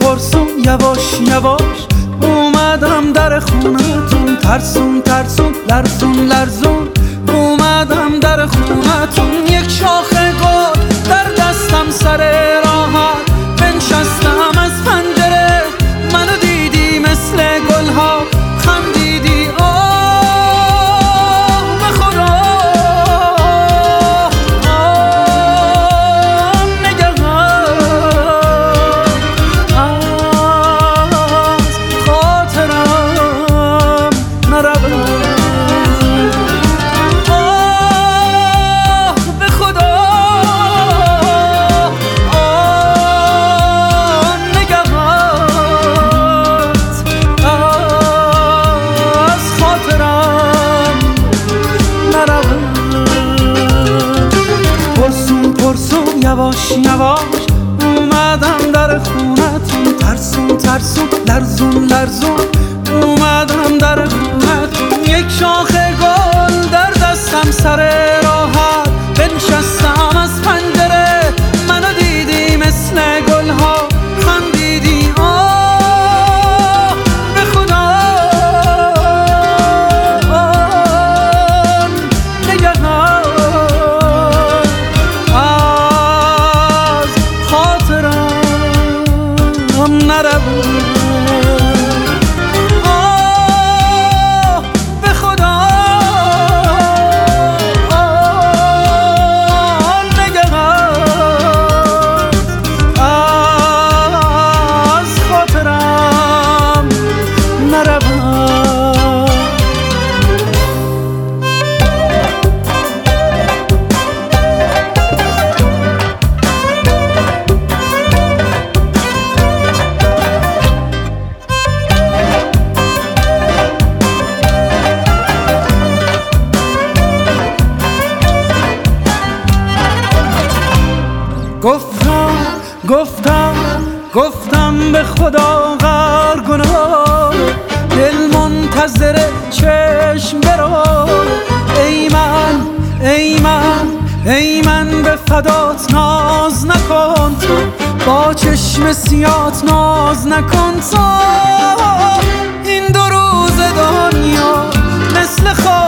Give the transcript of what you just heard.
پرسون یواش یواش اومدم در خونتون، ترسون ترسون لرزون لرزون اومدم در خونتون. یک شاخه گل در دستم سر راحت بنشستم از پنجره، منو دیدی مثل گلها خندیدی آه به خدا یواش یواش اومدم در خونتون، ترسون ترسون لرزون لرزون اومدم در خونتون. یک شاخه گل در دستم سر راحت بنشستم از پنجره، منو دیدی مثل گلها خندیدی آه به خدا گفتم به خدا غر گناه، دل منتظر چشم برو. ای من به فدات ناز نکن تو، با چشم سیات ناز نکن تو. این دو روز دنیا مثل خواب